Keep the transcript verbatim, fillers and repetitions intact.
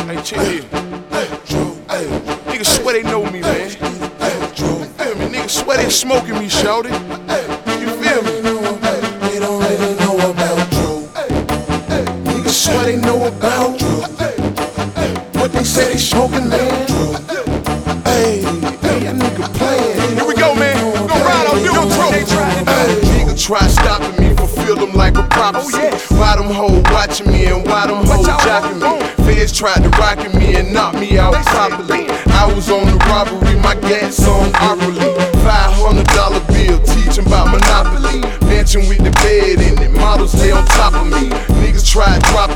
Hey, check it. Niggas swear they know me, man. You feel me? Niggas swear they smoking me, shawty. You feel me? They don't really know about Dro. Niggas swear they know about Dro. What they say they smoking, man. Hey, hey, that nigga playing. Here we go, man. Go ride on you, Dro. Nigga try stopping me, fulfill them like a prophecy. Oh, yes. Why them hoes watching me and why them hoes jocking me? Feds tried to rocket me and knock me out properly. I was on the robbery, my gas on hourly. Five hundred dollar bill, teaching about Monopoly. Mansion with the bed in it, models lay on top of me. Niggas tried dropping